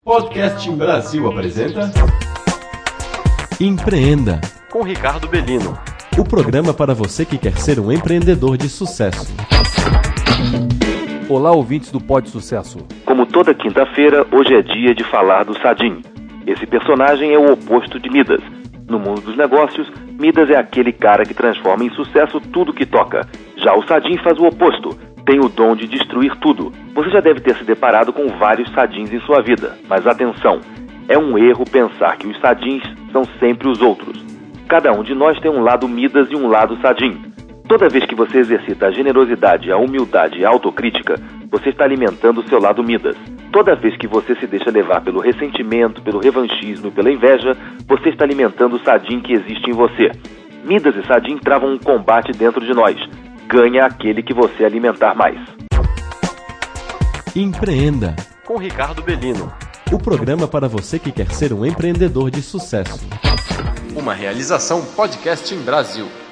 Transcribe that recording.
Podcast Brasil apresenta Empreenda, com Ricardo Bellino. o programa para você que quer ser um empreendedor de sucesso. Olá, ouvintes do Pod Sucesso. Como toda quinta-feira, hoje é dia de falar do Sadim. Esse personagem é o oposto de Midas. No mundo dos negócios, Midas é aquele cara que transforma em sucesso tudo que toca. Já o Sadim faz o oposto. Tem o dom de destruir tudo. Você já deve ter se deparado com vários Sadins em sua vida. Mas atenção, é um erro pensar que os Sadins são sempre os outros. Cada um de nós tem um lado Midas e um lado Sadim. Toda vez que você exercita a generosidade, a humildade e a autocrítica, você está alimentando o seu lado Midas. Toda vez que você se deixa levar pelo ressentimento, pelo revanchismo e pela inveja, você está alimentando o Sadim que existe em você. Midas e Sadim travam um combate dentro de nós. Ganha aquele que você alimentar mais. Empreenda, Com Ricardo Bellino. o programa para você que quer ser um empreendedor de sucesso. uma realização Podcast Brasil.